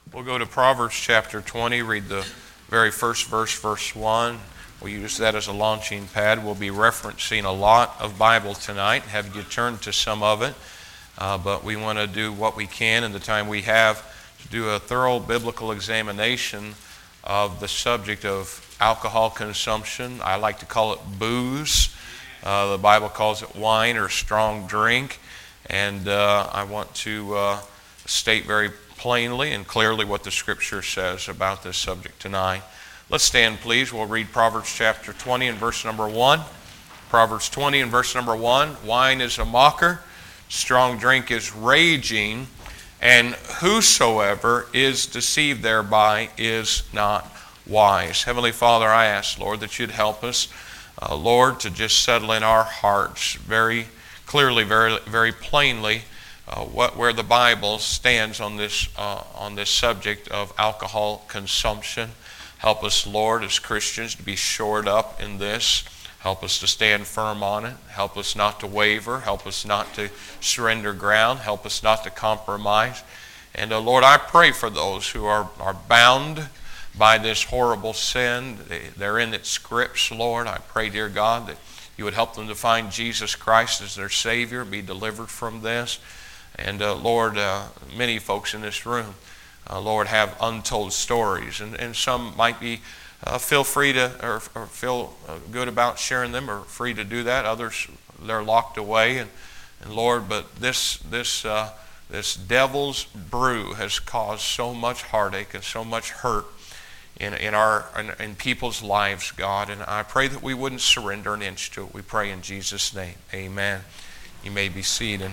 We'll go to Proverbs chapter 20, read the very first verse, verse 1. We'll use that as a launching pad. We'll be referencing a lot of Bible tonight, have you turn to some of it. But we want to do what we can in the time we have to do a thorough biblical examination of the subject of alcohol consumption. I like to call it booze. The Bible calls it wine or strong drink. And I want to state very plainly and clearly what the Scripture says about this subject tonight. Let's stand, please. We'll read Proverbs chapter 20 and verse number 1. Proverbs 20 and verse number 1. Wine is a mocker, strong drink is raging, and whosoever is deceived thereby is not wise. Heavenly Father, I ask, Lord, that you'd help us, Lord, to just settle in our hearts very clearly, very plainly, where the Bible stands on this subject of alcohol consumption. Help us, Lord, as Christians to be shored up in this. Help us to stand firm on it. Help us not to waver. Help us not to surrender ground. Help us not to compromise. And Lord, I pray for those who are bound by this horrible sin. They're in its grips, Lord. I pray, dear God, that you would help them to find Jesus Christ as their Savior, be delivered from this. And Lord, many folks in this room, Lord, have untold stories, and some might be feel free to or feel good about sharing them, or free to do that. Others, they're locked away, and Lord, but this devil's brew has caused so much heartache and so much hurt in people's lives, God. And I pray that we wouldn't surrender an inch to it. We pray in Jesus' name, Amen. You may be seated.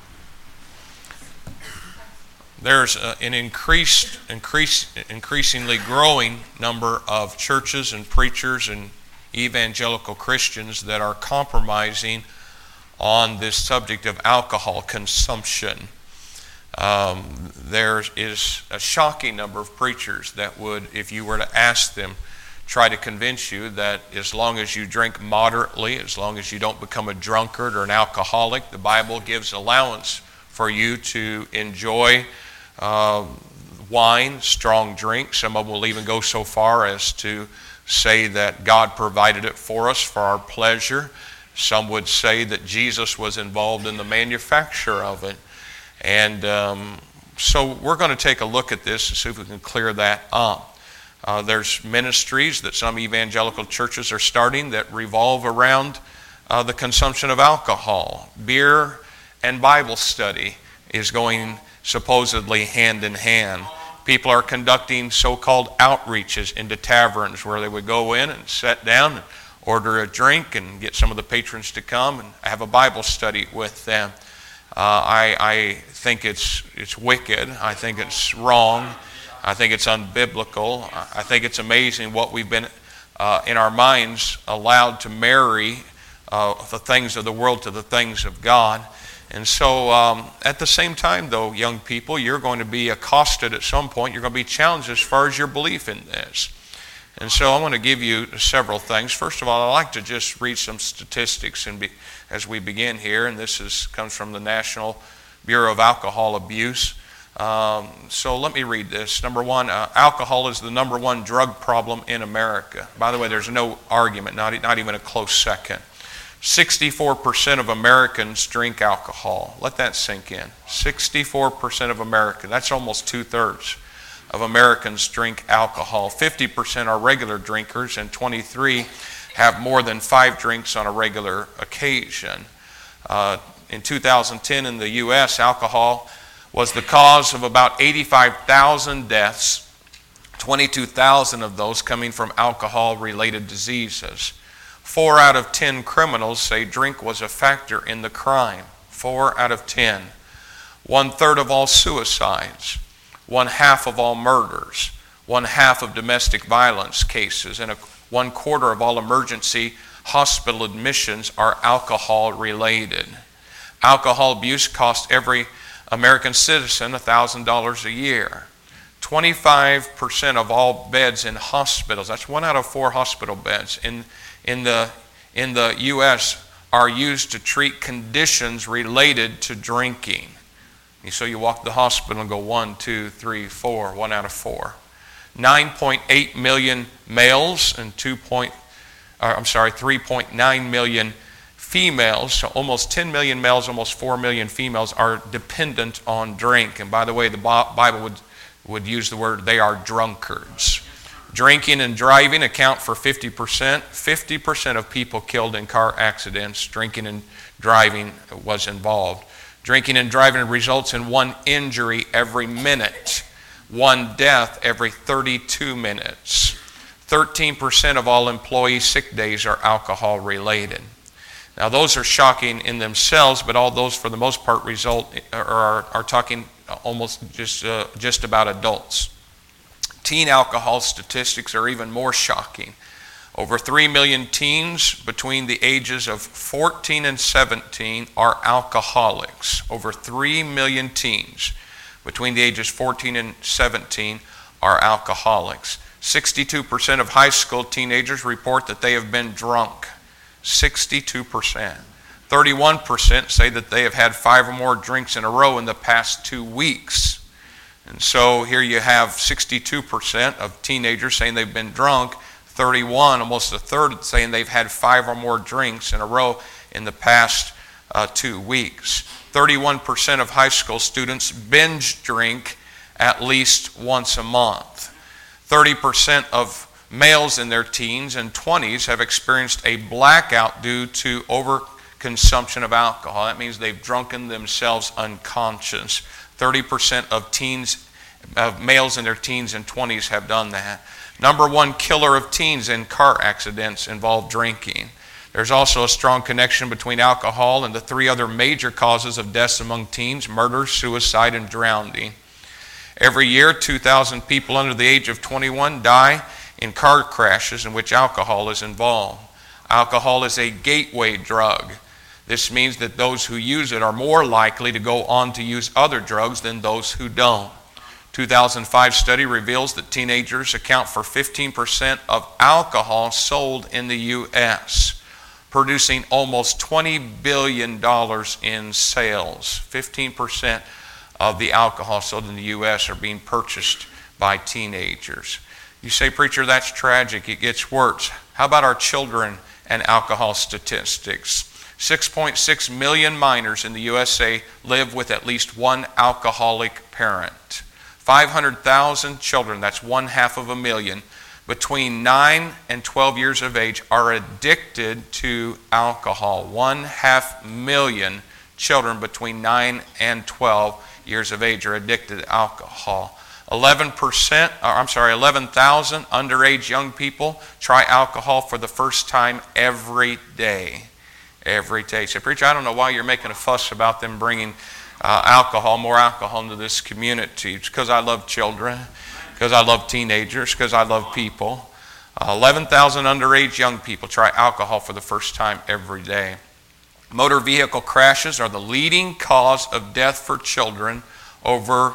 There's an increasingly growing number of churches and preachers and evangelical Christians that are compromising on this subject of alcohol consumption. There is a shocking number of preachers that would, if you were to ask them, try to convince you that as long as you drink moderately, as long as you don't become a drunkard or an alcoholic, the Bible gives allowance for you to enjoy wine, strong drink. Some of them will even go so far as to say that God provided it for us for our pleasure. Some would say that Jesus was involved in the manufacture of it. And so we're going to take a look at this and see if we can clear that up. There's ministries that some evangelical churches are starting that revolve around the consumption of alcohol. Beer and Bible study is going supposedly hand in hand. People are conducting so-called outreaches into taverns where they would go in and sit down and order a drink and get some of the patrons to come and have a Bible study with them. I think it's wicked. I think it's wrong. I think it's unbiblical. I think it's amazing what we've been in our minds allowed to marry the things of the world to the things of God. And so at the same time, though, young people, you're going to be accosted at some point. You're going to be challenged as far as your belief in this. And so I want to give you several things. First of all, I'd like to just read some statistics as we begin here. And this comes from the National Bureau of Alcohol Abuse. So let me read this. Number one, alcohol is the number one drug problem in America. By the way, there's no argument, not even a close second. 64% of Americans drink alcohol. Let that sink in. 64% of Americans. That's almost 2/3 of Americans drink alcohol. 50% are regular drinkers, and 23 have more than 5 drinks on a regular occasion. In 2010 in the U.S., alcohol was the cause of about 85,000 deaths, 22,000 of those coming from alcohol-related diseases. 4 out of 10 criminals say drink was a factor in the crime. 4 out of 10. 1/3 of all suicides. 1/2 of all murders. 1/2 of domestic violence cases. And 1/4 of all emergency hospital admissions are alcohol related. Alcohol abuse costs every American citizen $1,000 a year. 25% of all beds in hospitals, that's 1 out of 4 hospital beds in the U.S. are used to treat conditions related to drinking. So you walk to the hospital and go 1, 2, 3, 4, 1 out of 4. 9.8 million males and 3.9 million females, so almost 10 million males, almost 4 million females are dependent on drink. And by the way, the Bible would use the word, they are drunkards. Drinking and driving account for 50%. 50% of people killed in car accidents, drinking and driving was involved. Drinking and driving results in 1 injury every minute, 1 death every 32 minutes. 13% of all employee sick days are alcohol related. Now those are shocking in themselves, but all those for the most part are talking almost just about adults. Teen alcohol statistics are even more shocking. Over 3 million teens between the ages of 14 and 17 are alcoholics. Over 3 million teens between the ages 14 and 17 are alcoholics. 62% of high school teenagers report that they have been drunk. 62%. 31% say that they have had 5 or more drinks in a row in the past 2 weeks. And so here you have 62% of teenagers saying they've been drunk, 31, almost a third, saying they've had 5 or more drinks in a row in the past 2 weeks. 31% of high school students binge drink at least once a month. 30% of males in their teens and 20s have experienced a blackout due to overconsumption of alcohol. That means they've drunken themselves unconscious. 30% of males in their teens and 20s have done that. Number 1 killer of teens in car accidents involve drinking. There's also a strong connection between alcohol and the 3 other major causes of deaths among teens: murder, suicide, and drowning. Every year, 2,000 people under the age of 21 die in car crashes in which alcohol is involved. Alcohol is a gateway drug. This means that those who use it are more likely to go on to use other drugs than those who don't. 2005 study reveals that teenagers account for 15% of alcohol sold in the U.S., producing almost $20 billion in sales. 15% of the alcohol sold in the U.S. are being purchased by teenagers. You say, preacher, that's tragic. It gets worse. How about our children and alcohol statistics? 6.6 million minors in the USA live with at least one alcoholic parent. 500,000 children, that's 1/2 between 9 and 12 years of age are addicted to alcohol. 500,000 children between 9 and 12 years of age are addicted to alcohol. 11,000 underage young people try alcohol for the first time every day. Every day. So, preacher, I don't know why you're making a fuss about them bringing more alcohol into this community. It's because I love children, because I love teenagers, because I love people. 11,000 underage young people try alcohol for the first time every day. Motor vehicle crashes are the leading cause of death for children over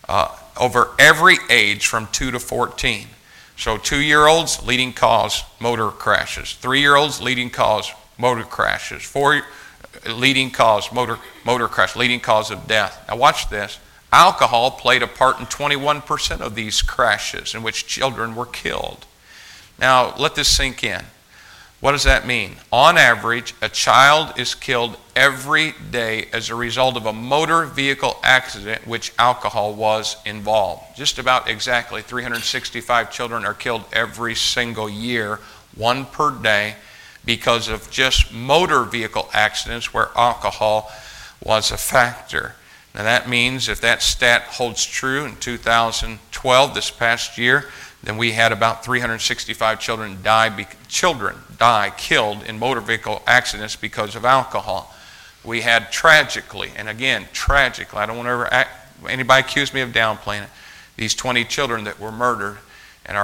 every age from 2 to 14. So 2-year-olds, leading cause, motor crashes. 3-year-olds, leading cause, motor crashes. 4 leading cause, motor crash, leading cause of death. Now watch this. Alcohol played a part in 21% of these crashes in which children were killed. Now let this sink in. What does that mean? On average, a child is killed every day as a result of a motor vehicle accident in which alcohol was involved. Just about exactly 365 children are killed every single year, 1 per day, because of just motor vehicle accidents where alcohol was a factor. Now that means if that stat holds true in 2012, this past year, then we had about 365 children killed in motor vehicle accidents because of alcohol. We had tragically, I don't want anybody accuse me of downplaying it, these 20 children that were murdered, and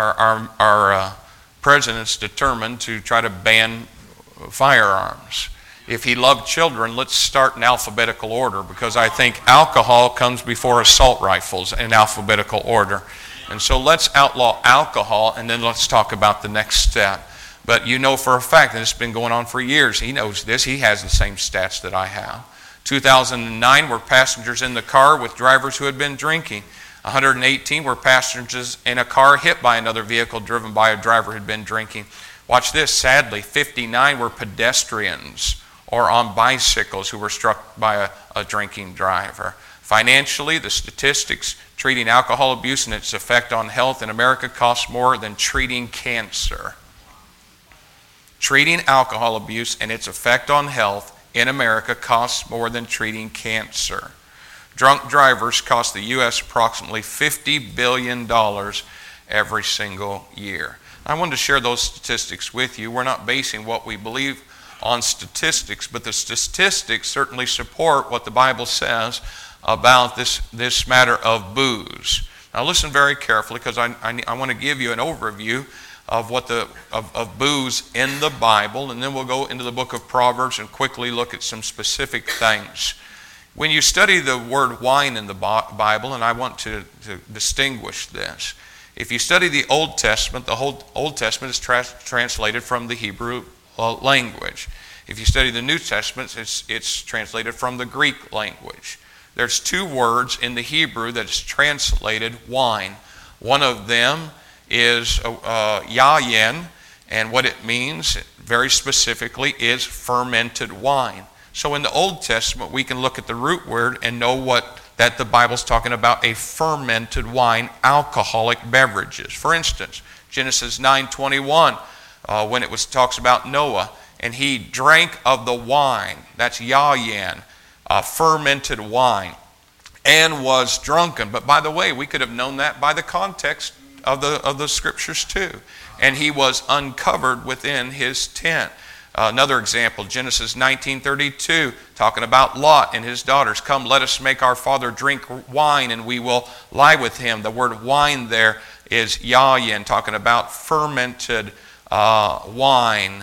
our president's determined to try to ban firearms. If he loved children, let's start in alphabetical order, because I think alcohol comes before assault rifles in alphabetical order. And so let's outlaw alcohol, and then let's talk about the next step. But you know for a fact that it's been going on for years. He knows this. He has the same stats that I have. 2009 were passengers in the car with drivers who had been drinking. 118 were passengers in a car hit by another vehicle driven by a driver who had been drinking. Watch this, sadly, 59 were pedestrians or on bicycles who were struck by a drinking driver. Financially, the statistics treating alcohol abuse and its effect on health in America costs more than treating cancer. Treating alcohol abuse and its effect on health in America costs more than treating cancer. Drunk drivers cost the U.S. approximately $50 billion every single year. I wanted to share those statistics with you. We're not basing what we believe on statistics, but the statistics certainly support what the Bible says about this matter of booze. Now listen very carefully, because I want to give you an overview of what of booze in the Bible, and then we'll go into the book of Proverbs and quickly look at some specific things. When you study the word wine in the Bible, and I want to distinguish this, if you study the Old Testament, the whole Old Testament is translated from the Hebrew language. If you study the New Testament, it's translated from the Greek language. There's two words in the Hebrew that is translated wine. One of them is yayin, and what it means very specifically is fermented wine. So in the Old Testament, we can look at the root word and know that the Bible's talking about a fermented wine, alcoholic beverages. For instance, Genesis 9:21, when it talks about Noah, and he drank of the wine, that's yayin, fermented wine, and was drunken. But by the way, we could have known that by the context of the scriptures too. And he was uncovered within his tent. Another example, Genesis 19:32, talking about Lot and his daughters. Come, let us make our father drink wine, and we will lie with him. The word wine there is yayin, talking about fermented wine,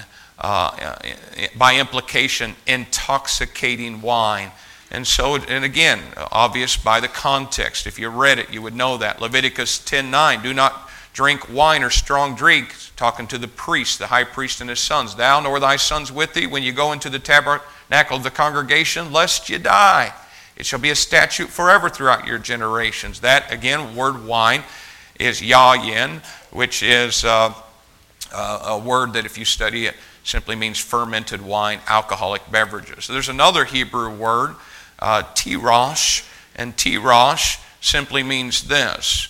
by implication, intoxicating wine. And again, obvious by the context. If you read it, you would know that. Leviticus 10:9, do not drink wine or strong drink, talking to the priest, the high priest and his sons. Thou nor thy sons with thee, when you go into the tabernacle of the congregation, lest you die. It shall be a statute forever throughout your generations. That, again, word wine is yayin, which is a word that if you study it, simply means fermented wine, alcoholic beverages. So there's another Hebrew word, tirosh, and tirosh simply means this,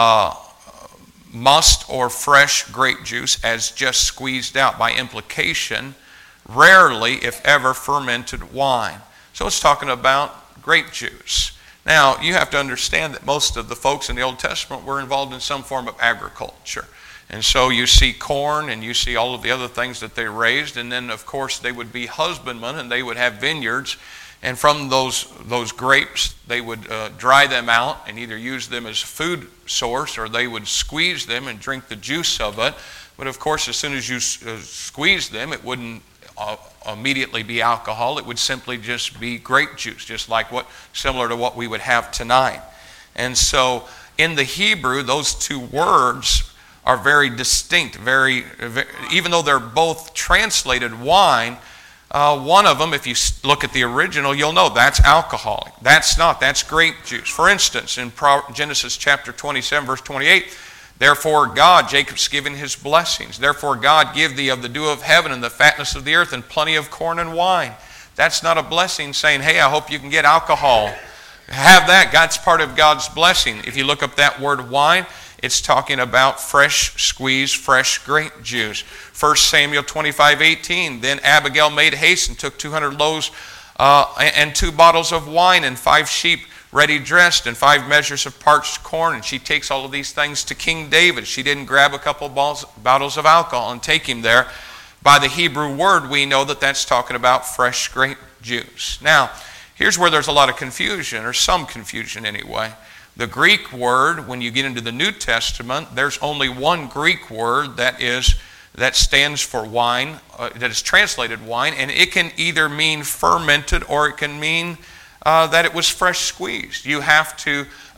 must or fresh grape juice as just squeezed out, by implication, rarely, if ever, fermented wine. So it's talking about grape juice. Now, you have to understand that most of the folks in the Old Testament were involved in some form of agriculture. And so you see corn and you see all of the other things that they raised. And then, of course, they would be husbandmen and they would have vineyards. And from those grapes, they would dry them out and either use them as a food source, or they would squeeze them and drink the juice of it. But, of course, as soon as you squeeze them, it wouldn't immediately be alcohol. It would simply just be grape juice, just like similar to what we would have tonight. And so in the Hebrew, those two words are very distinct, very, even though they're both translated wine, one of them, if you look at the original, you'll know that's alcoholic. That's not, that's grape juice. For instance, in Genesis chapter 27, verse 28, therefore God, Jacob's giving his blessings. Therefore God give thee of the dew of heaven and the fatness of the earth and plenty of corn and wine. That's not a blessing saying, hey, I hope you can get alcohol. Have that. That's part of God's blessing. If you look up that word wine, it's talking about fresh squeezed, fresh grape juice. 1 Samuel 25:18, then Abigail made haste and took 200 loaves and 2 bottles of wine and 5 sheep ready dressed and 5 measures of parched corn. And she takes all of these things to King David. She didn't grab a couple bottles of alcohol and take him there. By the Hebrew word, we know that that's talking about fresh grape juice. Now, here's where there's a lot of confusion, or some confusion anyway. The Greek word, when you get into the New Testament, there's only one Greek word that stands for wine, that is translated wine, and it can either mean fermented or it can mean that it was fresh squeezed. You have to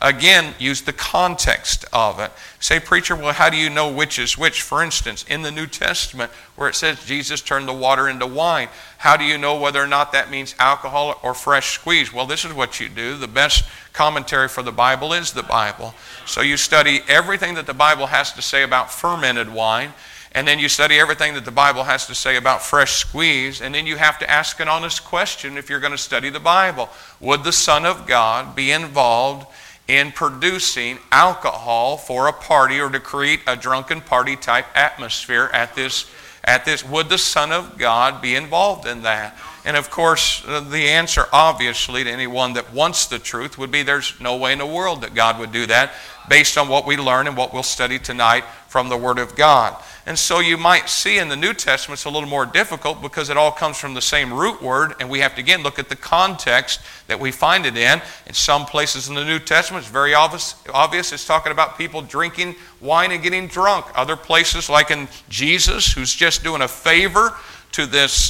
again, use the context of it. Say, preacher, well, how do you know which is which? For instance, in the New Testament, where it says Jesus turned the water into wine, how do you know whether or not that means alcohol or fresh squeeze? Well, this is what you do. The best commentary for the Bible is the Bible. So you study everything that the Bible has to say about fermented wine, and then you study everything that the Bible has to say about fresh squeeze, and then you have to ask an honest question if you're going to study the Bible. Would the Son of God be involved in producing alcohol for a party or to create a drunken party type atmosphere at this? Would the Son of God be involved in that? And of course, the answer obviously to anyone that wants the truth would be there's no way in the world that God would do that, based on what we learn and what we'll study tonight from the Word of God. And so you might see in the New Testament it's a little more difficult because it all comes from the same root word, and we have to again look at the context that we find it in. In some places in the New Testament it's very obvious it's talking about people drinking wine and getting drunk. Other places, like in Jesus, who's just doing a favor to this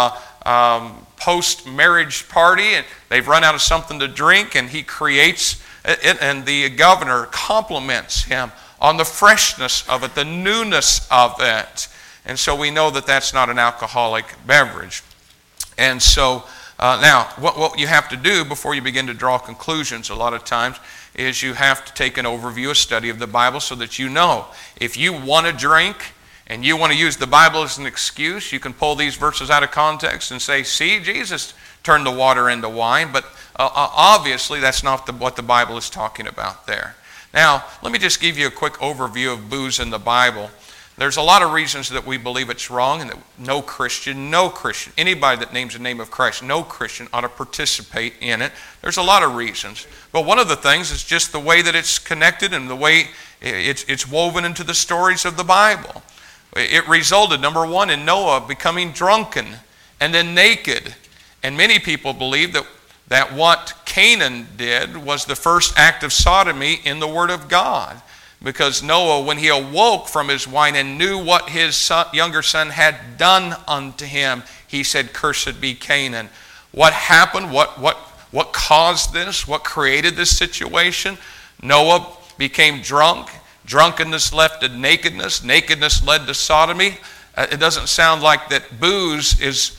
post-marriage party, and they've run out of something to drink, and he creates it, and the governor compliments him on the freshness of it, the newness of it. And so we know that that's not an alcoholic beverage. And so now, what you have to do before you begin to draw conclusions a lot of times is you have to take an overview, a study of the Bible, so that you know. If you want to drink and you want to use the Bible as an excuse, you can pull these verses out of context and say, see, Jesus turned the water into wine. But obviously that's not what the Bible is talking about there. Now, let me just give you a quick overview of booze in the Bible. There's a lot of reasons that we believe it's wrong, and that no Christian, anybody that names the name of Christ, no Christian ought to participate in it. There's a lot of reasons. But one of the things is just the way that it's connected and the way it's woven into the stories of the Bible. It resulted, number one, in Noah becoming drunken and then naked. And many people believe that what Canaan did was the first act of sodomy in the Word of God. Because Noah, when he awoke from his wine and knew what his younger son had done unto him, he said, cursed be Canaan. What happened? What caused this? What created this situation? Noah became drunk. Drunkenness led to nakedness. Nakedness led to sodomy. It doesn't sound like that booze is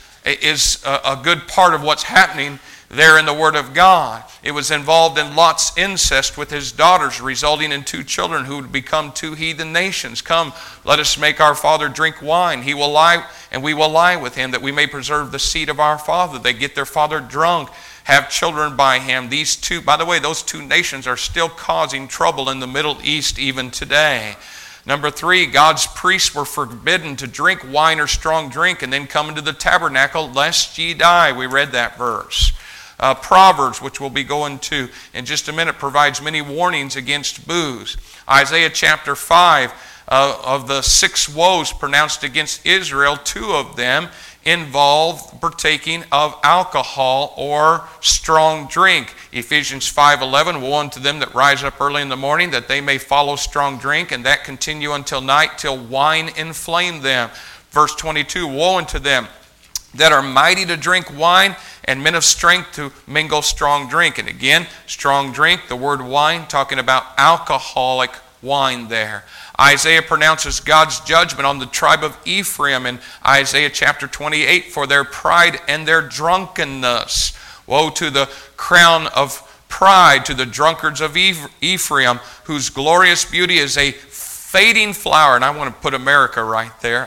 a good part of what's happening there in the Word of God. It was involved in Lot's incest with his daughters, resulting in 2 children who would become 2 heathen nations. Come, let us make our father drink wine. He will lie, and we will lie with him, that we may preserve the seed of our father. They get their father drunk, have children by him. These 2, by the way, those 2 nations are still causing trouble in the Middle East even today. Number 3, God's priests were forbidden to drink wine or strong drink and then come into the tabernacle lest ye die. We read that verse. Proverbs, which we'll be going to in just a minute, provides many warnings against booze. Isaiah chapter 5, of the 6 woes pronounced against Israel, 2 of them involve partaking of alcohol or strong drink. Ephesians 5:11, woe unto them that rise up early in the morning, that they may follow strong drink, and that continue until night, till wine inflame them. Verse 22, woe unto them that are mighty to drink wine, and men of strength to mingle strong drink. And again, strong drink, the word wine, talking about alcoholic wine there. Isaiah pronounces God's judgment on the tribe of Ephraim in Isaiah chapter 28 for their pride and their drunkenness. Woe to the crown of pride, to the drunkards of Ephraim, whose glorious beauty is a fading flower. And I want to put America right there.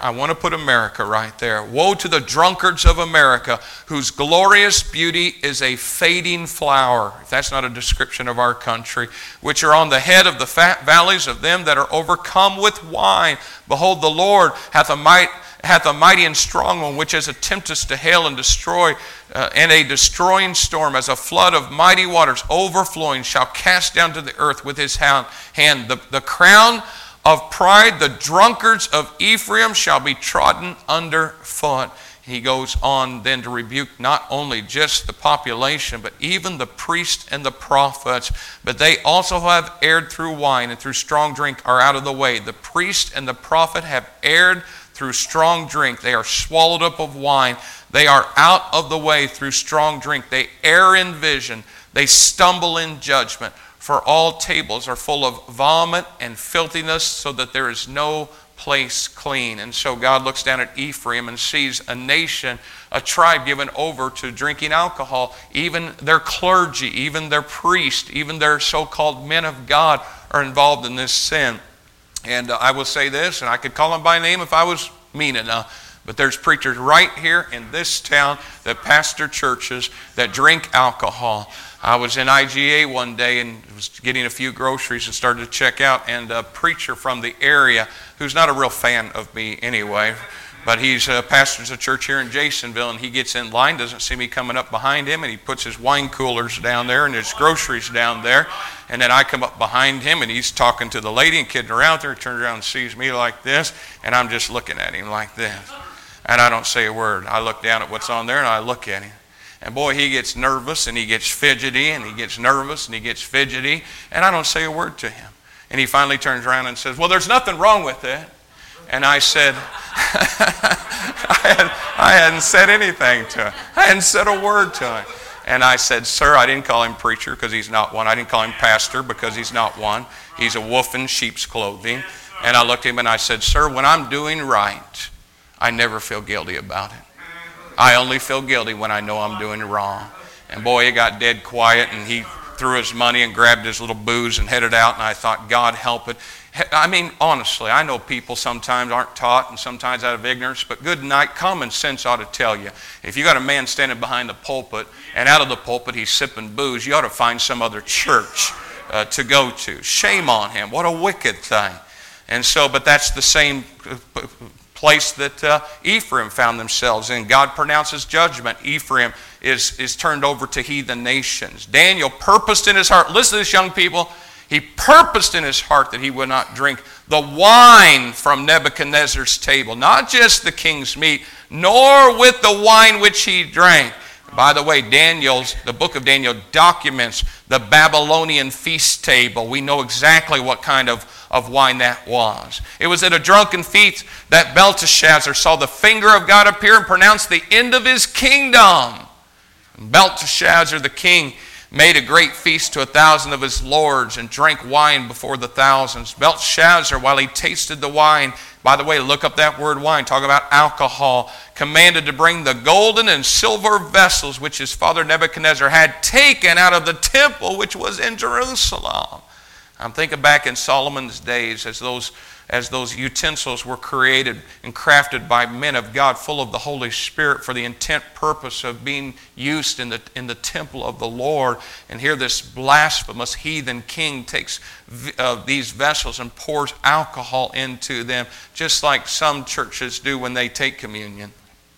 Woe to the drunkards of America, whose glorious beauty is a fading flower. If that's not a description of our country, which are on the head of the fat valleys of them that are overcome with wine. Behold, the Lord hath a mighty and strong one, which is a tempest to hail and destroy, and a destroying storm, as a flood of mighty waters overflowing, shall cast down to the earth with his hand. The crown of pride, the drunkards of Ephraim, shall be trodden under foot. He goes on then to rebuke not only just the population, but even the priests and the prophets. But they also have erred through wine, and through strong drink are out of the way. The priest and the prophet have erred through strong drink. They are swallowed up of wine. They are out of the way through strong drink. They err in vision. They stumble in judgment. For all tables are full of vomit and filthiness, so that there is no place clean. And so God looks down at Ephraim and sees a nation, a tribe given over to drinking alcohol. Even their clergy, even their priests, even their so-called men of God are involved in this sin. And I will say this, and I could call them by name if I was mean enough, but there's preachers right here in this town that pastor churches that drink alcohol. I was in IGA one day and was getting a few groceries and started to check out, and a preacher from the area, who's not a real fan of me anyway, but he's pastors a church here in Jasonville, and he gets in line, doesn't see me coming up behind him, and he puts his wine coolers down there and his groceries down there. And then I come up behind him, and he's talking to the lady and kidding around there. He turns around and sees me like this, and I'm just looking at him like this. And I don't say a word. I look down at what's on there, and I look at him. And boy, he gets nervous, and he gets fidgety, and he gets nervous, and he gets fidgety, and I don't say a word to him. And he finally turns around and says, "Well, there's nothing wrong with it." And I said, I hadn't said anything to him. I hadn't said a word to him. And I said, "Sir," I didn't call him preacher because he's not one. I didn't call him pastor because he's not one. He's a wolf in sheep's clothing. And I looked at him and I said, "Sir, when I'm doing right, I never feel guilty about it. I only feel guilty when I know I'm doing wrong." And boy, it got dead quiet, and he threw his money and grabbed his little booze and headed out, and I thought, God help it. I mean, honestly, I know people sometimes aren't taught, and sometimes out of ignorance, but good night, common sense ought to tell you. If you got a man standing behind the pulpit, and out of the pulpit he's sipping booze, you ought to find some other church to go to. Shame on him. What a wicked thing. And so, but that's the same place that Ephraim found themselves in. God pronounces judgment. Ephraim is turned over to heathen nations. Daniel purposed in his heart, listen to this, young people, he purposed in his heart that he would not drink the wine from Nebuchadnezzar's table, not just the king's meat, nor with the wine which he drank. By the way, the book of Daniel documents the Babylonian feast table. We know exactly what kind of wine that was. It was at a drunken feast that Belteshazzar saw the finger of God appear and pronounce the end of his kingdom. Belteshazzar the king made a great feast to 1,000 of his lords and drank wine before the thousands. Belshazzar, while he tasted the wine, by the way, look up that word wine, talk about alcohol, commanded to bring the golden and silver vessels which his father Nebuchadnezzar had taken out of the temple which was in Jerusalem. I'm thinking back in Solomon's days as those utensils were created and crafted by men of God full of the Holy Spirit for the intent purpose of being used in the temple of the Lord. And here this blasphemous heathen king takes these vessels and pours alcohol into them, just like some churches do when they take communion.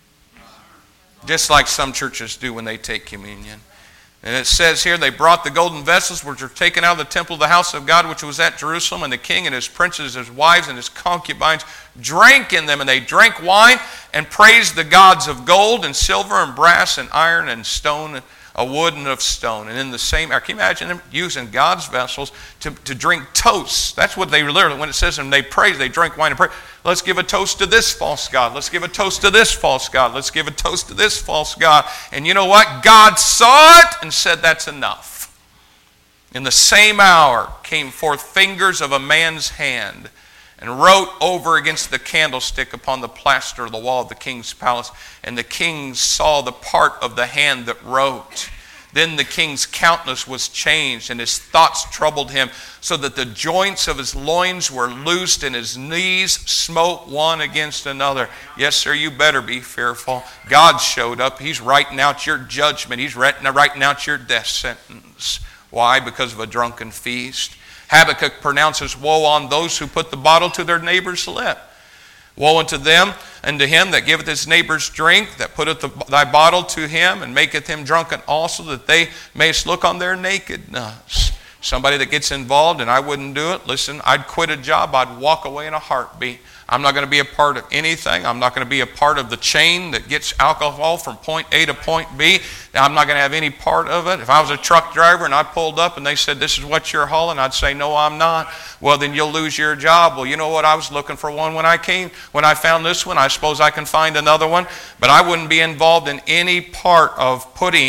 Just like some churches do when they take communion. And it says here, they brought the golden vessels which were taken out of the temple of the house of God, which was at Jerusalem, and the king and his princes, his wives, and his concubines drank in them, and they drank wine and praised the gods of gold and silver and brass and iron and stone, and wood and of stone. And in the same hour, can you imagine them using God's vessels to drink toasts? That's what they literally, when it says them, they praise, they drink wine and pray. Let's give a toast to this false god. Let's give a toast to this false god. Let's give a toast to this false god. And you know what? God saw it and said, that's enough. In the same hour came forth fingers of a man's hand and wrote over against the candlestick upon the plaster of the wall of the king's palace. And the king saw the part of the hand that wrote. Then the king's countenance was changed, and his thoughts troubled him, so that the joints of his loins were loosed, and his knees smote one against another. Yes, sir, you better be fearful. God showed up. He's writing out your judgment. He's writing out your death sentence. Why? Because of a drunken feast. Habakkuk pronounces woe on those who put the bottle to their neighbor's lip. Woe unto them and to him that giveth his neighbor's drink, that putteth thy bottle to him, and maketh him drunken also, that they mayest look on their nakedness. Somebody that gets involved, and I wouldn't do it, listen, I'd quit a job, I'd walk away in a heartbeat. I'm not going to be a part of anything. I'm not going to be a part of the chain that gets alcohol from point A to point B. I'm not going to have any part of it. If I was a truck driver and I pulled up and they said, this is what you're hauling, I'd say, no, I'm not. Well, then you'll lose your job. Well, you know what? I was looking for one when I found this one. I suppose I can find another one. But I wouldn't be involved in any part of putting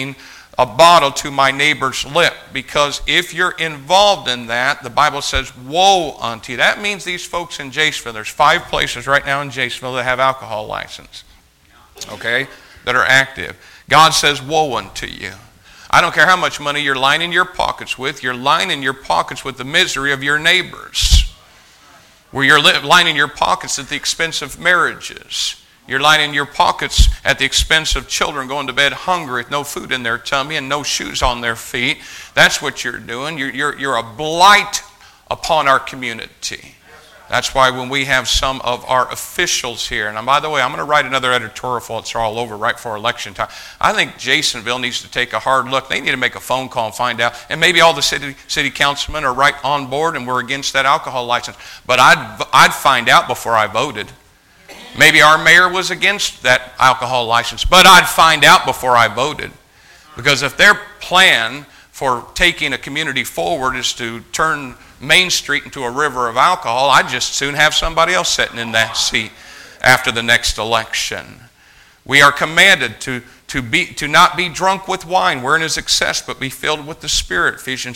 a bottle to my neighbor's lip. Because if you're involved in that, the Bible says, woe unto you. That means these folks in Jaceville, there's 5 places right now in Jaceville that have alcohol license, okay, that are active. God says, woe unto you. I don't care how much money you're lining your pockets with, you're lining your pockets with the misery of your neighbors. Where you're lining your pockets at the expense of marriages. You're lining your pockets at the expense of children going to bed hungry with no food in their tummy and no shoes on their feet. That's what you're doing. You're a blight upon our community. That's why when we have some of our officials here, and by the way, I'm going to write another editorial before it's all over right before election time. I think Jasonville needs to take a hard look. They need to make a phone call and find out. And maybe all the city councilmen are right on board and we're against that alcohol license. But I'd find out before I voted. Maybe our mayor was against that alcohol license, but I'd find out before I voted. Because if their plan for taking a community forward is to turn Main Street into a river of alcohol, I'd just soon have somebody else sitting in that seat after the next election. We are commanded to not be drunk with wine, wherein is excess, but be filled with the Spirit, Ephesians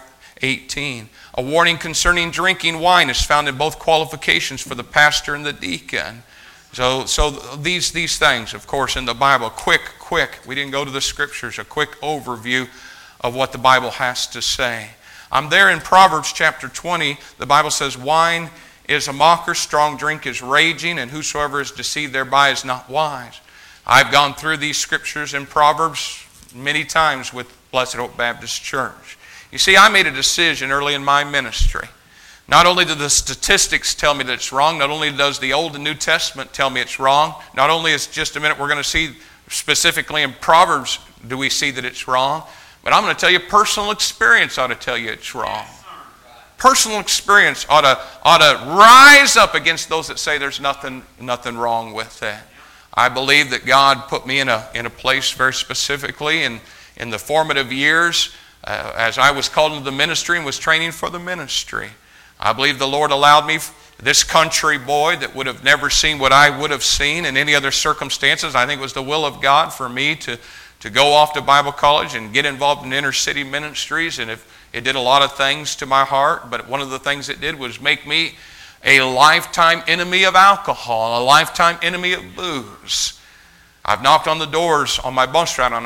5:18. A warning concerning drinking wine is found in both qualifications for the pastor and the deacon. So these things, of course, in the Bible, quick, we didn't go to the scriptures, a quick overview of what the Bible has to say. I'm there in Proverbs chapter 20. The Bible says, wine is a mocker, strong drink is raging, and whosoever is deceived thereby is not wise. I've gone through these scriptures in Proverbs many times with Blessed Hope Baptist Church. You see, I made a decision early in my ministry. Not only do the statistics tell me that it's wrong, not only does the Old and New Testament tell me it's wrong, not only is just a minute we're going to see specifically in Proverbs do we see that it's wrong, but I'm going to tell you personal experience ought to tell you it's wrong. Personal experience ought to rise up against those that say there's nothing wrong with that. I believe that God put me in a place very specifically in the formative years as I was called into the ministry and was training for the ministry. I believe the Lord allowed me, this country boy that would have never seen what I would have seen in any other circumstances. I think it was the will of God for me to go off to Bible college and get involved in inner city ministries. And it did a lot of things to my heart, but one of the things it did was make me a lifetime enemy of alcohol, a lifetime enemy of booze. I've knocked on the doors on my bus route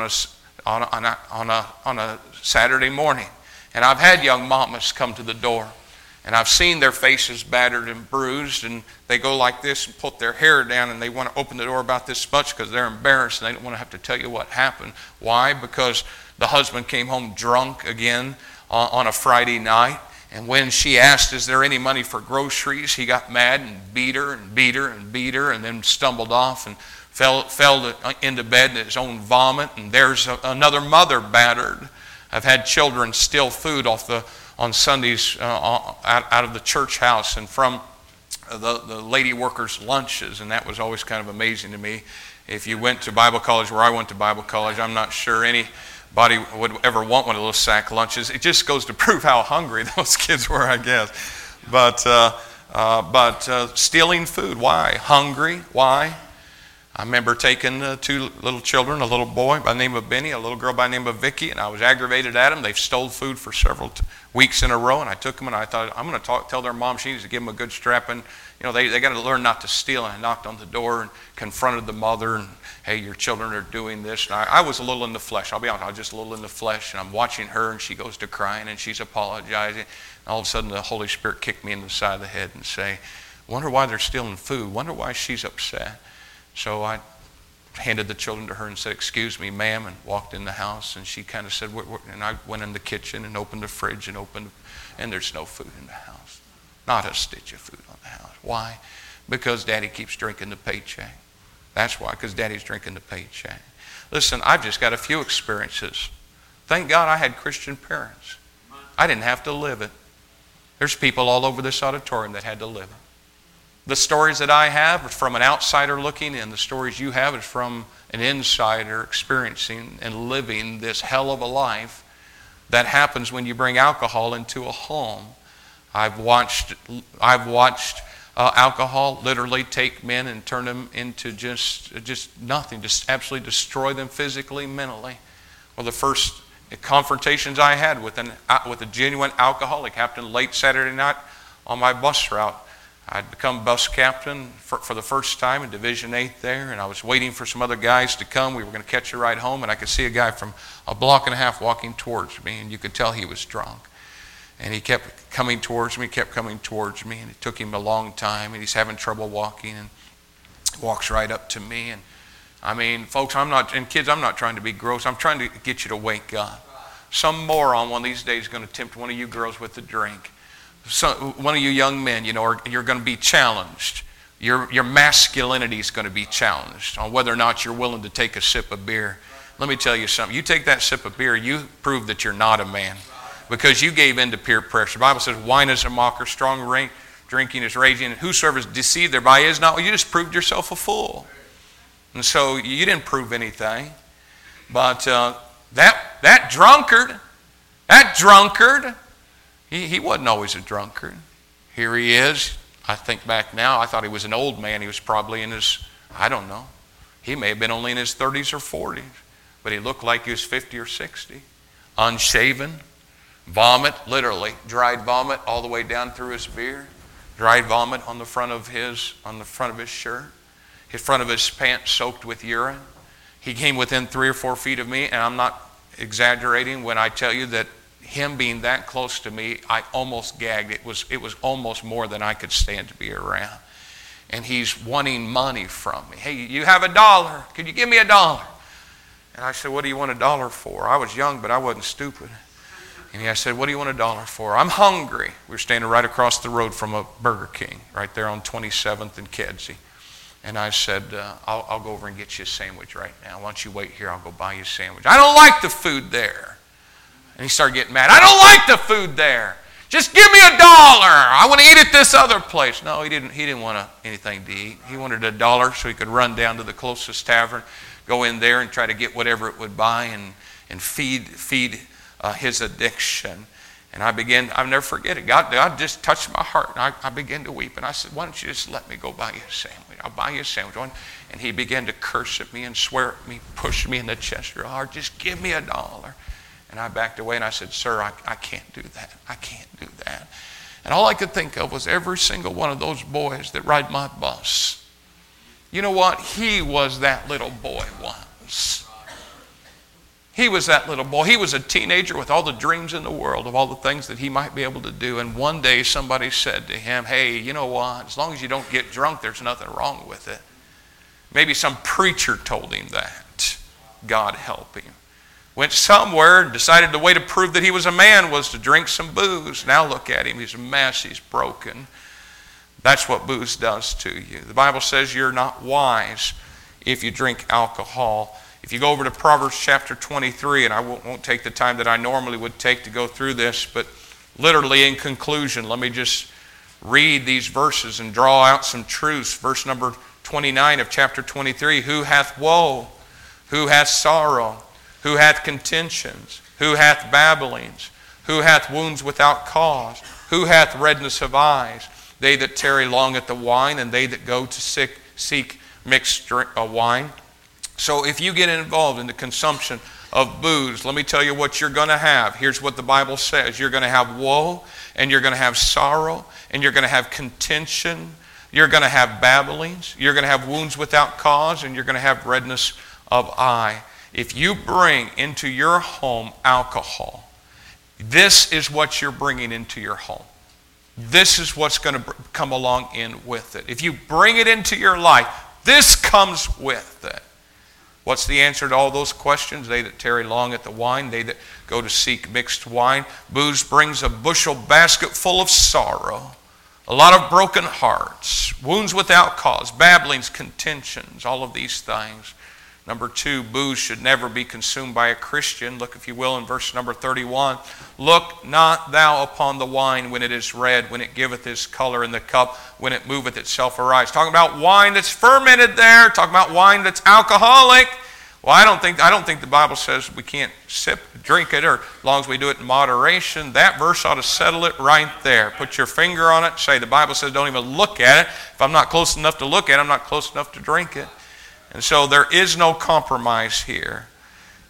on a Saturday morning, and I've had young mamas come to the door. And I've seen their faces battered and bruised, and they go like this and put their hair down, and they want to open the door about this much because they're embarrassed and they don't want to have to tell you what happened. Why? Because the husband came home drunk again on a Friday night, and when she asked, is there any money for groceries, he got mad and beat her, and then stumbled off and fell into bed in his own vomit. And there's another mother battered. I've had children steal food on Sundays out of the church house and from the lady workers' lunches, and that was always kind of amazing to me. If you went to Bible college where I went to Bible college, I'm not sure anybody would ever want one of those sack lunches. It just goes to prove how hungry those kids were, I guess. But stealing food, why? Hungry, why? I remember taking 2 little children, a little boy by the name of Benny, a little girl by the name of Vicky, and I was aggravated at them. They've stole food for several weeks in a row, and I took them and I thought, I'm going to tell their mom she needs to give them a good strapping. You know, they got to learn not to steal. And I knocked on the door and confronted the mother, and hey, your children are doing this. And I was a little in the flesh. I'll be honest, I was just a little in the flesh, and I'm watching her, and she goes to crying, and she's apologizing. And all of a sudden, the Holy Spirit kicked me in the side of the head and say, wonder why they're stealing food. Wonder why she's upset. So I handed the children to her and said, excuse me, ma'am, and walked in the house. And she kind of said, and I went in the kitchen and opened the fridge and there's no food in the house. Not a stitch of food on the house. Why? Because Daddy keeps drinking the paycheck. That's why, because Daddy's drinking the paycheck. Listen, I've just got a few experiences. Thank God I had Christian parents. I didn't have to live it. There's people all over this auditorium that had to live it. The stories that I have are from an outsider looking in. The stories you have is from an insider experiencing and living this hell of a life that happens when you bring alcohol into a home. I've watched alcohol literally take men and turn them into just nothing, just absolutely destroy them physically, mentally. Well, the first confrontations I had with a genuine alcoholic happened late Saturday night on my bus route. I'd become bus captain for the first time in Division 8 there, and I was waiting for some other guys to come. We were going to catch a ride home, and I could see a guy from a block and a half walking towards me, and you could tell he was drunk. And he kept coming towards me, and it took him a long time, and he's having trouble walking, and walks right up to me. And I mean, folks, kids, I'm not trying to be gross. I'm trying to get you to wake up. Some moron one of these days is going to tempt one of you girls with a drink. One of you young men, you're going to be challenged. Your masculinity is going to be challenged on whether or not you're willing to take a sip of beer. Let me tell you something. You take that sip of beer, you prove that you're not a man because you gave in to peer pressure. The Bible says, wine is a mocker, strong drinking is raging, and whosoever is deceived thereby is not. Well, you just proved yourself a fool. And so you didn't prove anything. But that drunkard, he wasn't always a drunkard. Here he is. I think back now, I thought he was an old man. He was probably in his, I don't know. He may have been only in his 30s or 40s. But he looked like he was 50 or 60. Unshaven. Vomit, literally. Dried vomit all the way down through his beard. Dried vomit on the front of his shirt. The front of his pants soaked with urine. He came within 3 or 4 feet of me, and I'm not exaggerating when I tell you that him being that close to me, I almost gagged. It was almost more than I could stand to be around. And he's wanting money from me. Hey, you have $1. Could you give me $1? And I said, what do you want $1 for? I was young, but I wasn't stupid. And I said, what do you want $1 for? I'm hungry. We were standing right across the road from a Burger King, right there on 27th and Kedzie. And I said, I'll go over and get you a sandwich right now. Why don't you wait here? I'll go buy you a sandwich. I don't like the food there. And he started getting mad. I don't like the food there. Just give me $1. I want to eat at this other place. No, he didn't want anything to eat. He wanted $1 so he could run down to the closest tavern, go in there and try to get whatever it would buy and feed his addiction. And I'll never forget it. God just touched my heart, and I began to weep. And I said, why don't you just let me go buy you a sandwich? I'll buy you a sandwich. And he began to curse at me and swear at me, push me in the chest real hard. Just give me $1. And I backed away, and I said, sir, I can't do that. I can't do that. And all I could think of was every single one of those boys that ride my bus. You know what? He was that little boy once. He was that little boy. He was a teenager with all the dreams in the world of all the things that he might be able to do. And one day somebody said to him, hey, you know what? As long as you don't get drunk, there's nothing wrong with it. Maybe some preacher told him that. God help him. Went somewhere and decided the way to prove that he was a man was to drink some booze. Now look at him. He's a mess. He's broken. That's what booze does to you. The Bible says you're not wise if you drink alcohol. If you go over to Proverbs chapter 23, and I won't take the time that I normally would take to go through this, but literally in conclusion, let me just read these verses and draw out some truths. Verse number 29 of chapter 23, who hath woe? Who hath sorrow? Who hath contentions? Who hath babblings? Who hath wounds without cause? Who hath redness of eyes? They that tarry long at the wine, and they that go to seek mixed wine. So if you get involved in the consumption of booze, let me tell you what you're going to have. Here's what the Bible says. You're going to have woe, and you're going to have sorrow, and you're going to have contention. You're going to have babblings. You're going to have wounds without cause, and you're going to have redness of eye. If you bring into your home alcohol, this is what you're bringing into your home. This is what's going to come along in with it. If you bring it into your life, this comes with it. What's the answer to all those questions? They that tarry long at the wine, they that go to seek mixed wine. Booze brings a bushel basket full of sorrow, a lot of broken hearts, wounds without cause, babblings, contentions, all of these things. Number 2, booze should never be consumed by a Christian. Look, if you will, in verse number 31. Look not thou upon the wine when it is red, when it giveth his color in the cup, when it moveth itself arise. Talking about wine that's fermented there. Talking about wine that's alcoholic. Well, I don't think the Bible says we can't drink it, or as long as we do it in moderation. That verse ought to settle it right there. Put your finger on it. Say the Bible says don't even look at it. If I'm not close enough to look at it, I'm not close enough to drink it. And so there is no compromise here.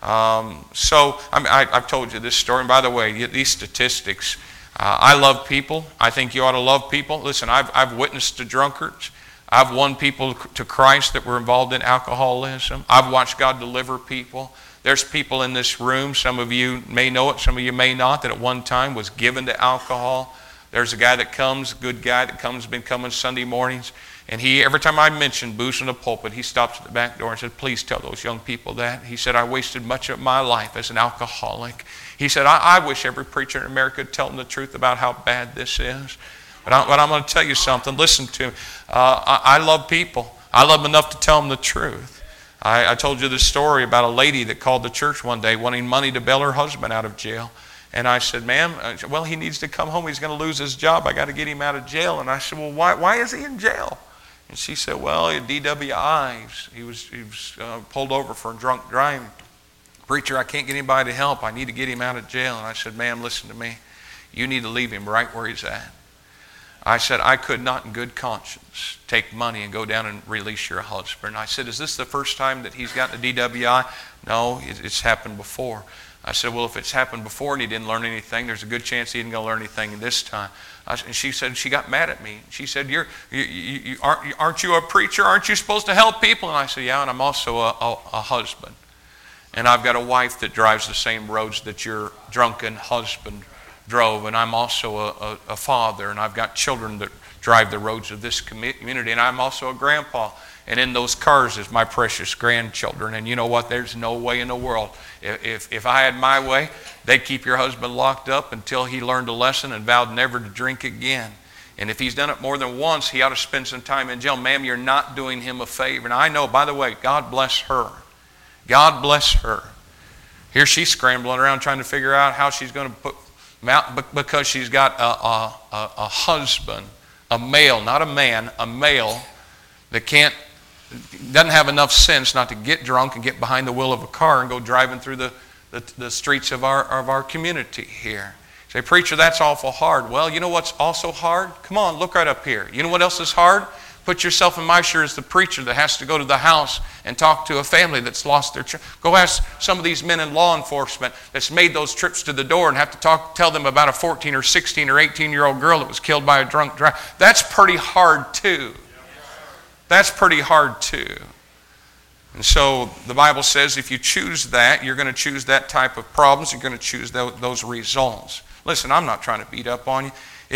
I've told you this story. And by the way, these statistics, I love people. I think you ought to love people. Listen, I've witnessed to drunkards. I've won people to Christ that were involved in alcoholism. I've watched God deliver people. There's people in this room, some of you may know it, some of you may not, that at one time was given to alcohol. There's a guy that comes, a good guy that comes, been coming Sunday mornings, and every time I mention booze in the pulpit, he stops at the back door and said, please tell those young people that. He said, I wasted much of my life as an alcoholic. He said, I wish every preacher in America would tell them the truth about how bad this is. But I'm going to tell you something. Listen to me. I love people. I love them enough to tell them the truth. I told you this story about a lady that called the church one day wanting money to bail her husband out of jail. And I said, ma'am, well, he needs to come home. He's going to lose his job. I got to get him out of jail. And I said, well, why is he in jail? And she said, well, he had DWIs. He was pulled over for drunk driving. Preacher, I can't get anybody to help. I need to get him out of jail. And I said, ma'am, listen to me. You need to leave him right where he's at. I said, I could not in good conscience take money and go down and release your husband. I said, is this the first time that he's gotten a DWI? No, it's happened before. I said, well, if it's happened before and he didn't learn anything, there's a good chance he isn't going to learn anything this time. And she said, she got mad at me. She said, aren't you a preacher? Aren't you supposed to help people? And I said, yeah, and I'm also a husband. And I've got a wife that drives the same roads that your drunken husband drove, and I'm also a father, and I've got children that drive the roads of this community, and I'm also a grandpa, and in those cars is my precious grandchildren. And you know what? There's no way in the world. If I had my way, they'd keep your husband locked up until he learned a lesson and vowed never to drink again. And if he's done it more than once, he ought to spend some time in jail. Ma'am, you're not doing him a favor. And I know, by the way, God bless her. God bless her. Here she's scrambling around trying to figure out how she's going to put because she's got a husband, a male, not a man, a male that doesn't have enough sense not to get drunk and get behind the wheel of a car and go driving through the streets of our community here. Say, preacher, that's awful hard. Well, you know what's also hard? Come on, look right up here. You know what else is hard? Put yourself in my shoes as the preacher that has to go to the house and talk to a family that's lost their child. Go ask some of these men in law enforcement that's made those trips to the door and have to tell them about a 14 or 16 or 18-year-old girl that was killed by a drunk driver. That's pretty hard too. That's pretty hard too. And so the Bible says if you choose that, you're going to choose that type of problems. You're going to choose those results. Listen, I'm not trying to beat up on you.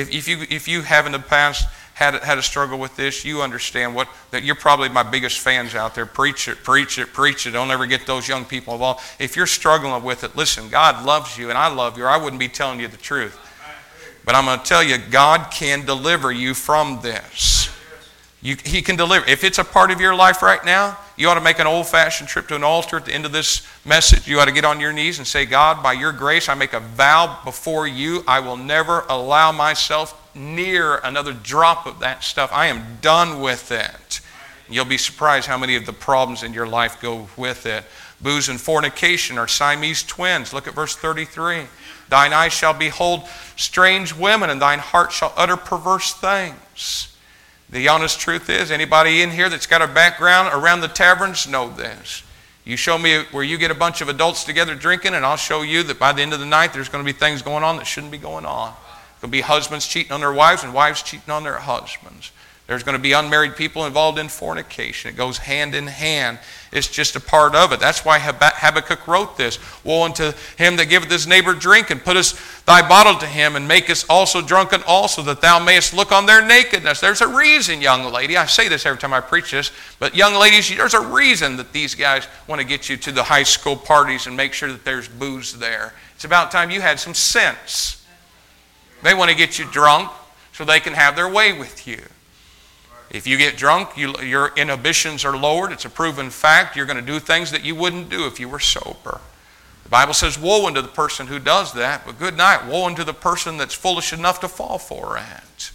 If you have in the past had a struggle with this, you understand that you're probably my biggest fans out there. Preach it, preach it, preach it. Don't ever get those young people involved. If you're struggling with it, listen, God loves you and I love you, or I wouldn't be telling you the truth. But I'm going to tell you, God can deliver you from this. He can deliver. If it's a part of your life right now, you ought to make an old-fashioned trip to an altar at the end of this message. You ought to get on your knees and say, God, by your grace, I make a vow before you. I will never allow myself near another drop of that stuff. I am done with it. You'll be surprised how many of the problems in your life go with it. Booze and fornication are Siamese twins. Look at verse 33. Thine eyes shall behold strange women, and thine heart shall utter perverse things. The honest truth is, anybody in here that's got a background around the taverns know this. You show me where you get a bunch of adults together drinking, and I'll show you that by the end of the night there's going to be things going on that shouldn't be going on. There'll be husbands cheating on their wives and wives cheating on their husbands. There's going to be unmarried people involved in fornication. It goes hand in hand. It's just a part of it. That's why Habakkuk wrote this. Woe unto him that giveth his neighbor drink, and puttest thy bottle to him, and makest also drunken also, that thou mayest look on their nakedness. There's a reason, young lady. I say this every time I preach this, but young ladies, there's a reason that these guys want to get you to the high school parties and make sure that there's booze there. It's about time you had some sense. They want to get you drunk so they can have their way with you. If you get drunk, your inhibitions are lowered. It's a proven fact. You're going to do things that you wouldn't do if you were sober. The Bible says, woe unto the person who does that, but good night. Woe unto the person that's foolish enough to fall for it.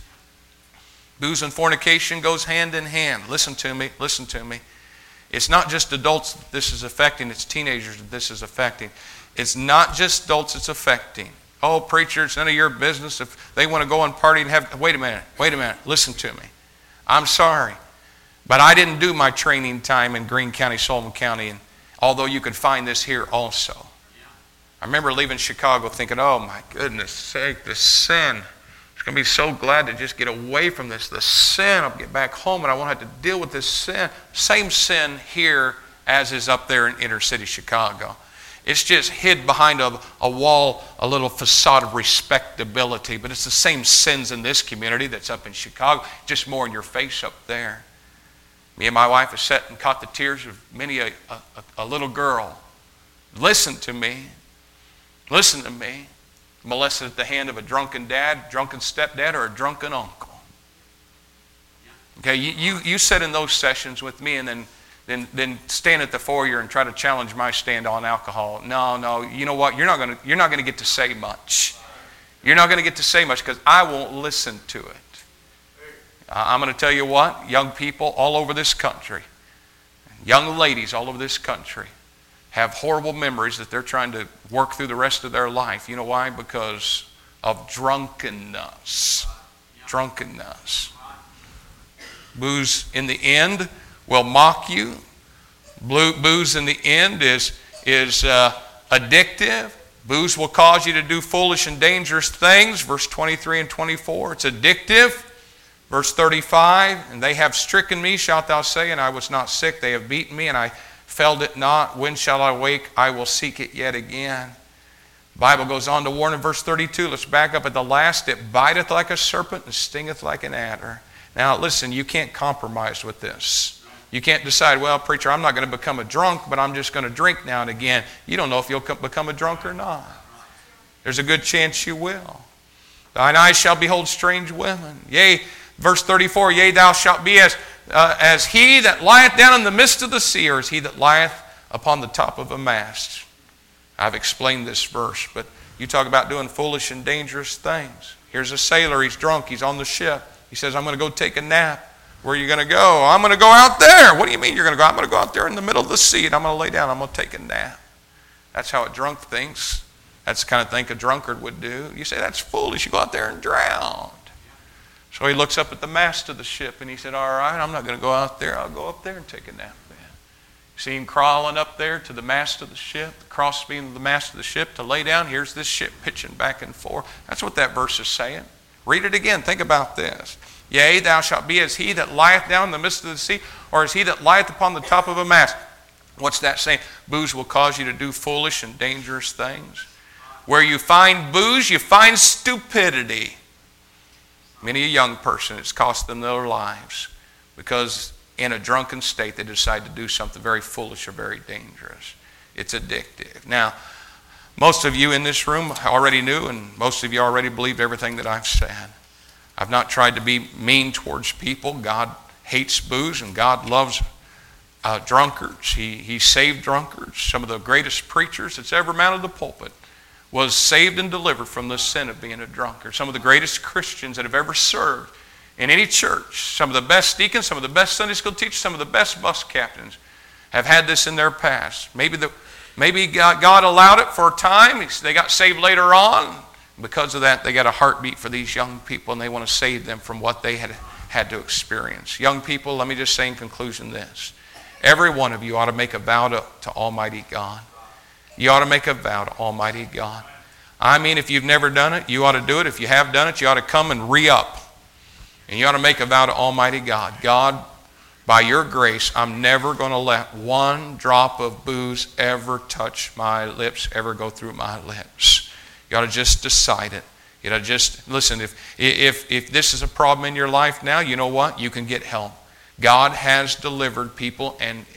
Booze and fornication goes hand in hand. Listen to me. Listen to me. It's not just adults that this is affecting. It's teenagers that this is affecting. It's not just adults it's affecting. Oh, preacher, it's none of your business if they want to go and party and have... Wait a minute. Listen to me. I'm sorry, but I didn't do my training time in Greene County, Sullivan County, and Although you could find this here also. I remember leaving Chicago thinking, oh my goodness sake, this sin. I'm going to be so glad to just get away from this. The sin, I'll get back home and I won't have to deal with this sin. Same sin here as is up there in inner city Chicago. It's just hid behind a wall, a little facade of respectability. But it's the same sins in this community that's up in Chicago, just more in your face up there. Me and my wife have sat and caught the tears of many a little girl. Listen to me. Listen to me. Molested at the hand of a drunken dad, drunken stepdad, or a drunken uncle. Okay, you sit in those sessions with me and then stand at the foyer and try to challenge my stand on alcohol. No, you know what? You're not going to get to say much. You're not going to get to say much because I won't listen to it. I'm going to tell you what, young people all over this country, young ladies all over this country have horrible memories that they're trying to work through the rest of their life. You know why? Because of drunkenness. Drunkenness. Booze in the end will mock you. Booze in the end is addictive. Booze will cause you to do foolish and dangerous things. Verse 23 and 24, it's addictive. Verse 35, and they have stricken me, shalt thou say, and I was not sick. They have beaten me, and I felt it not. When shall I wake? I will seek it yet again. The Bible goes on to warn in verse 32. Let's back up at the last. It biteth like a serpent and stingeth like an adder. Now listen, you can't compromise with this. You can't decide, well, preacher, I'm not going to become a drunk, but I'm just going to drink now and again. You don't know if you'll become a drunk or not. There's a good chance you will. Thine eyes shall behold strange women. Yea, verse 34, yea, thou shalt be as he that lieth down in the midst of the sea, or as he that lieth upon the top of a mast. I've explained this verse, but you talk about doing foolish and dangerous things. Here's a sailor, he's drunk, he's on the ship. He says, I'm going to go take a nap. Where are you going to go? I'm going to go out there. What do you mean you're going to go? I'm going to go out there in the middle of the sea and I'm going to lay down. I'm going to take a nap. That's how a drunk thinks. That's the kind of thing a drunkard would do. You say, that's foolish. You go out there and drown. So he looks up at the mast of the ship and he said, all right, I'm not going to go out there. I'll go up there and take a nap then. You see him crawling up there to the mast of the ship, the cross beam of the mast of the ship to lay down. Here's this ship pitching back and forth. That's what that verse is saying. Read it again. Think about this. Yea, thou shalt be as he that lieth down in the midst of the sea, or as he that lieth upon the top of a mast. What's that saying? Booze will cause you to do foolish and dangerous things. Where you find booze, you find stupidity. Many a young person, it's cost them their lives because in a drunken state they decide to do something very foolish or very dangerous. It's addictive. Now, most of you in this room already knew, and most of you already believed everything that I've said. I've not tried to be mean towards people. God hates booze and God loves drunkards. He saved drunkards. Some of the greatest preachers that's ever mounted the pulpit was saved and delivered from the sin of being a drunkard. Some of the greatest Christians that have ever served in any church, some of the best deacons, some of the best Sunday school teachers, some of the best bus captains have had this in their past. Maybe God allowed it for a time. They got saved later on. Because of that, they got a heartbeat for these young people and they want to save them from what they had to experience. Young people, let me just say in conclusion this. Every one of you ought to make a vow to Almighty God. You ought to make a vow to Almighty God. I mean, if you've never done it, you ought to do it. If you have done it, you ought to come and re-up. And you ought to make a vow to Almighty God. God, by your grace, I'm never going to let one drop of booze ever touch my lips, ever go through my lips. You ought to just decide it. You ought to just, listen, if this is a problem in your life now, you know what? You can get help. God has delivered people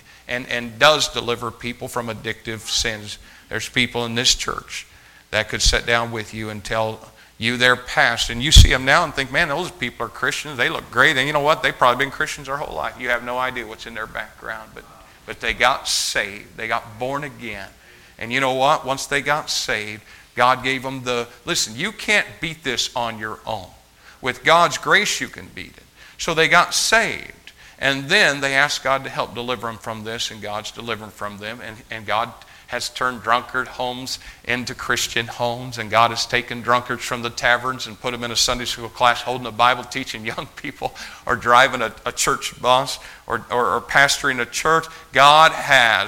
and does deliver people from addictive sins. There's people in this church that could sit down with you and tell you their past. And you see them now and think, man, those people are Christians. They look great. And you know what? They've probably been Christians their whole life. You have no idea what's in their background. But they got saved. They got born again. And you know what? Once they got saved, God gave them listen, you can't beat this on your own. With God's grace, you can beat it. So they got saved. And then they asked God to help deliver them from this, and God's delivering from them. And God has turned drunkard homes into Christian homes. And God has taken drunkards from the taverns and put them in a Sunday school class holding a Bible, teaching young people, or driving a church bus, or pastoring a church. God has.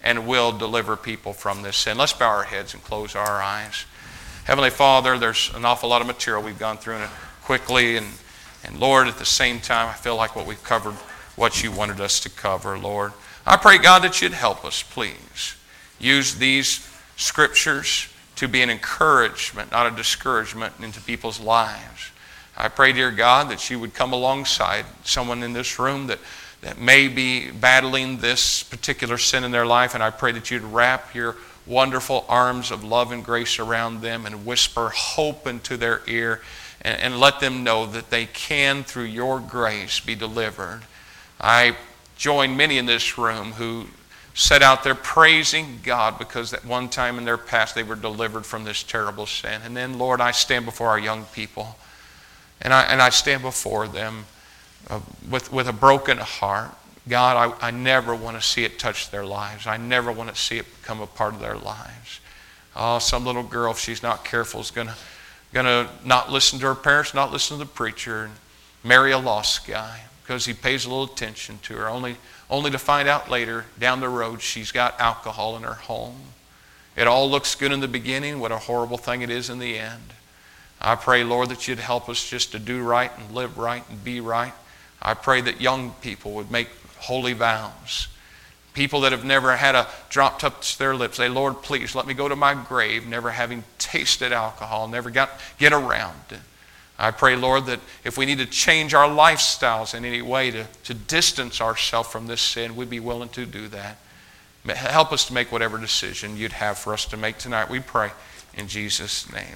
and will deliver people from this sin. Let's bow our heads and close our eyes. Heavenly Father, there's an awful lot of material we've gone through quickly, and Lord, at the same time, I feel like what we've covered, what you wanted us to cover, Lord. I pray, God, that you'd help us, please. Use these scriptures to be an encouragement, not a discouragement into people's lives. I pray, dear God, that you would come alongside someone in this room that may be battling this particular sin in their life, and I pray that you'd wrap your wonderful arms of love and grace around them and whisper hope into their ear and let them know that they can, through your grace, be delivered. I join many in this room who set out there praising God because at one time in their past they were delivered from this terrible sin. And then, Lord, I stand before our young people, and I stand before them with a broken heart. God, I never want to see it touch their lives. I never want to see it become a part of their lives. Oh, some little girl, if she's not careful, is going to not listen to her parents, not listen to the preacher, and marry a lost guy because he pays a little attention to her, only to find out later down the road she's got alcohol in her home. It all looks good in the beginning. What a horrible thing it is in the end. I pray, Lord, that you'd help us just to do right and live right and be right. I pray that young people would make holy vows. People that have never had a drop touch their lips, say, Lord, please let me go to my grave never having tasted alcohol, never get around it. I pray, Lord, that if we need to change our lifestyles in any way to distance ourselves from this sin, we'd be willing to do that. Help us to make whatever decision you'd have for us to make tonight, we pray in Jesus' name.